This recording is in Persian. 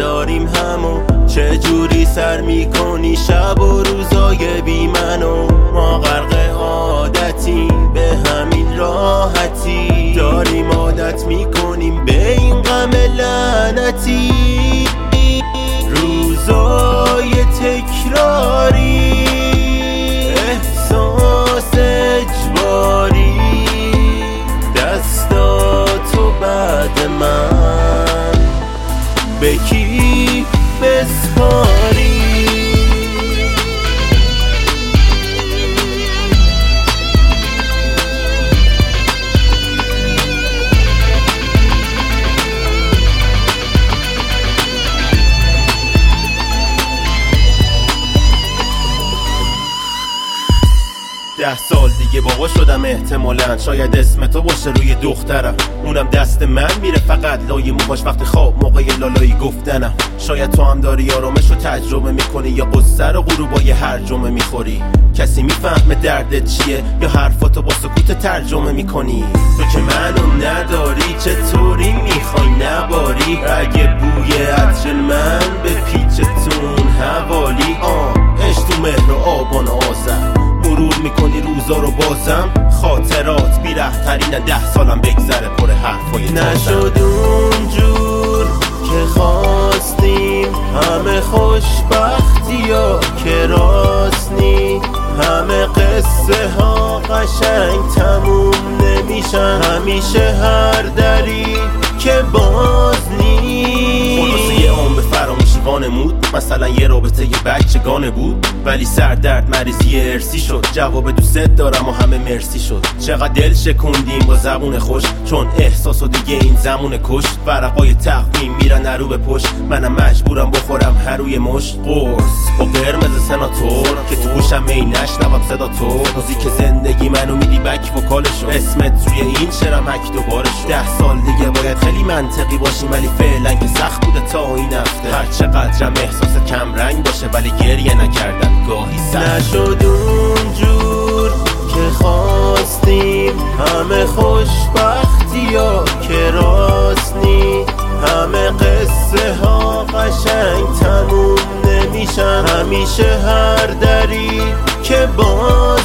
نداریم همو چه جوری سر میکنی شب و روزای بی منو ما غرق عادتی به همین راحتی داریم عادت میکنیم به این غم لعنتی روزای تکراری احساس اجباری دستاتو بعد من به کی بسپاری 10 سال دیگه بابا شدم احتمالاً شاید اسم تو باشه روی دخترم اونم دست من میره فقط لای موهاش وقتی خواب موقع لالایی گفتنم شاید تو هم داری آرامش رو تجربه میکنی یا قصه رو غروبای هر جمعه میخوری کسی میفهمه دردت چیه یا حرفاتو با سکوت ترجمه میکنی تو که منو نداری چطوری میخوای نباری اگه بوی عطر من به پیچتون حوالی عشق تو مهر و آبان آذر مرور میکنی روزا رو بازم خاطرات بی‌رحم‌ترینن 10 سالم بگذره پر حرفای نشد اونجور که خواستیم همه خوشبختی‌ها که راست نی همه قصه ها قشنگ تموم نمیشن همیشه هر دری که باز نی خلاصه یه عمر فراموشی وانمود مثلا یه رابطه یه بچگانه بود ولی سردرد مریضی ارسی شد جواب دوست دارم و همه مرسی شد چقدر دل شکوندیم با زبون خوش چون احساس و دیگه این زمون کش ورقای تقویم میرن نرو به پشت منم مجبورم بخورم هر روی مشت قرص با قرمز سناتور که تو گوشم می نشنوم صدا تو روزی که زندگی منو میدی بک وکالشو اسمت روی این شرم هک دوباره شد 10 سال دیگه باید خیلی منطقی باشیم ولی فعلا که سخت بوده تا این هفته هر چقدرم احساس کم رنگ باشه ولی گریه نکردن گاهی سخت نشد اونجور که خواستیم همه خوشبختی‌ها که راست نی همه قصه ها قشنگ تموم نمیشن همیشه هر دری که باز